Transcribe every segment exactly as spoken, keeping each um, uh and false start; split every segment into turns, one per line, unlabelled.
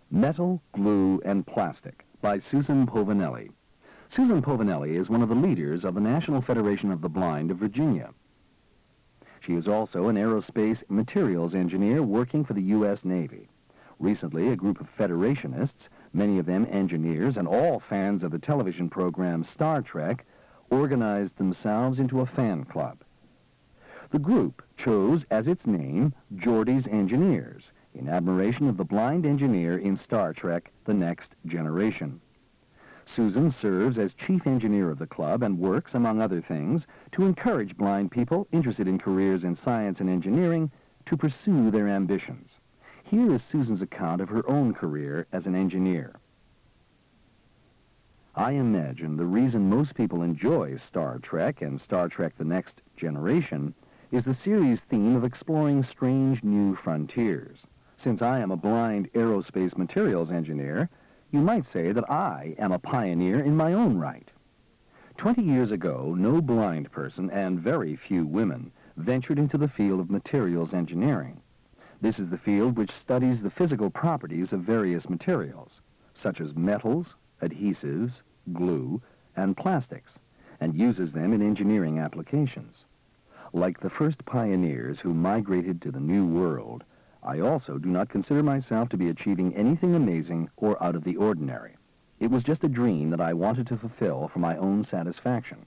Metal, Glue, and Plastic by Susan Povinelli. Susan Povinelli is one of the leaders of the National Federation of the Blind of Virginia. She is also an aerospace materials engineer working for the U S Navy. Recently, a group of Federationists, many of them engineers and all fans of the television program Star Trek, organized themselves into a fan club. The group chose as its name Geordie's Engineers, in admiration of the blind engineer in Star Trek: The Next Generation. Susan serves as chief engineer of the club and works, among other things, to encourage blind people interested in careers in science and engineering to pursue their ambitions. Here is Susan's account of her own career as an engineer. I imagine the reason most people enjoy Star Trek and Star Trek: The Next Generation is the series' theme of exploring strange new frontiers. Since I am a blind aerospace materials engineer, you might say that I am a pioneer in my own right. Twenty years ago, no blind person, and very few women, ventured into the field of materials engineering. This is the field which studies the physical properties of various materials, such as metals, adhesives, glue, and plastics, and uses them in engineering applications. Like the first pioneers who migrated to the New World, I also do not consider myself to be achieving anything amazing or out of the ordinary. It was just a dream that I wanted to fulfill for my own satisfaction.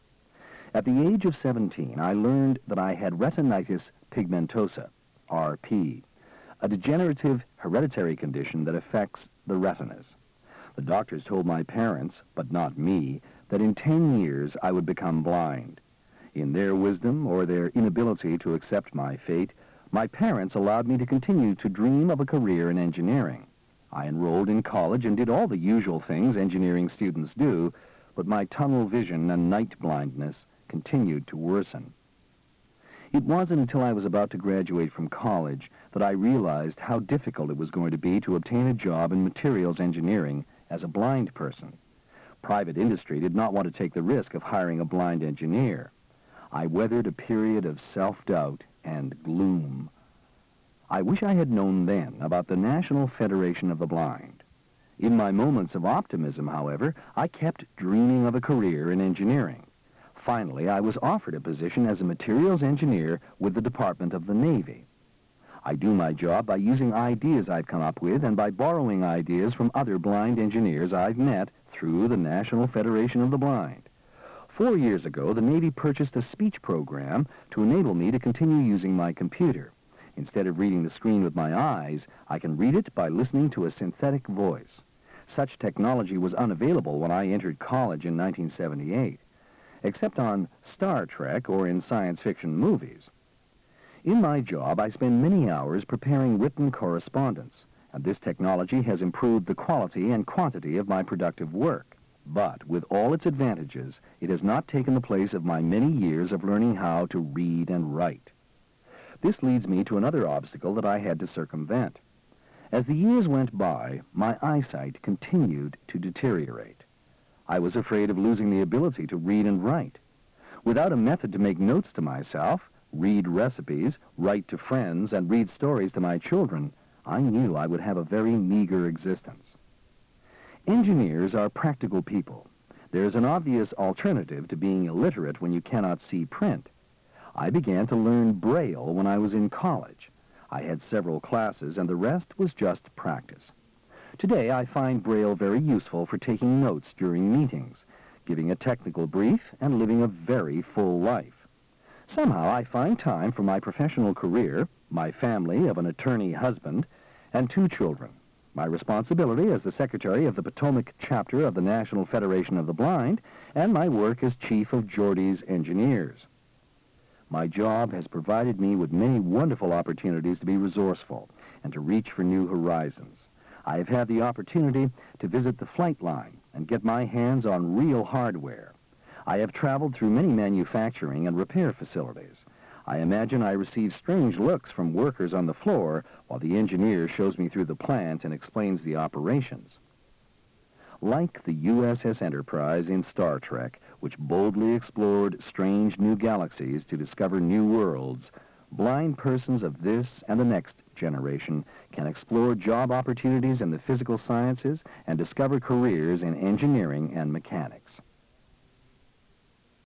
At the age of seventeen, I learned that I had retinitis pigmentosa, R P, a degenerative hereditary condition that affects the retinas. The doctors told my parents, but not me, that in ten years I would become blind. In their wisdom or their inability to accept my fate, my parents allowed me to continue to dream of a career in engineering. I enrolled in college and did all the usual things engineering students do, but my tunnel vision and night blindness continued to worsen. It wasn't until I was about to graduate from college that I realized how difficult it was going to be to obtain a job in materials engineering as a blind person. Private industry did not want to take the risk of hiring a blind engineer. I weathered a period of self-doubt and gloom. I wish I had known then about the National Federation of the Blind. In my moments of optimism, however, I kept dreaming of a career in engineering. Finally, I was offered a position as a materials engineer with the Department of the Navy. I do my job by using ideas I've come up with and by borrowing ideas from other blind engineers I've met through the National Federation of the Blind. Four years ago, the Navy purchased a speech program to enable me to continue using my computer. Instead of reading the screen with my eyes, I can read it by listening to a synthetic voice. Such technology was unavailable when I entered college in nineteen seventy-eight, except on Star Trek or in science fiction movies. In my job, I spend many hours preparing written correspondence, and this technology has improved the quality and quantity of my productive work. But with all its advantages, it has not taken the place of my many years of learning how to read and write. This leads me to another obstacle that I had to circumvent. As the years went by, my eyesight continued to deteriorate. I was afraid of losing the ability to read and write. Without a method to make notes to myself, read recipes, write to friends, and read stories to my children, I knew I would have a very meager existence. Engineers are practical people. There's an obvious alternative to being illiterate when you cannot see print. I began to learn Braille when I was in college. I had several classes, and the rest was just practice. Today, I find Braille very useful for taking notes during meetings, giving a technical brief, and living a very full life. Somehow, I find time for my professional career, my family of an attorney husband, and two children. My responsibility as the secretary of the Potomac chapter of the National Federation of the Blind, and my work as chief of Geordie's Engineers. My job has provided me with many wonderful opportunities to be resourceful and to reach for new horizons. I have had the opportunity to visit the flight line and get my hands on real hardware. I have traveled through many manufacturing and repair facilities. I imagine I receive strange looks from workers on the floor while the engineer shows me through the plant and explains the operations. Like the U S S Enterprise in Star Trek, which boldly explored strange new galaxies to discover new worlds, blind persons of this and the next generation can explore job opportunities in the physical sciences and discover careers in engineering and mechanics.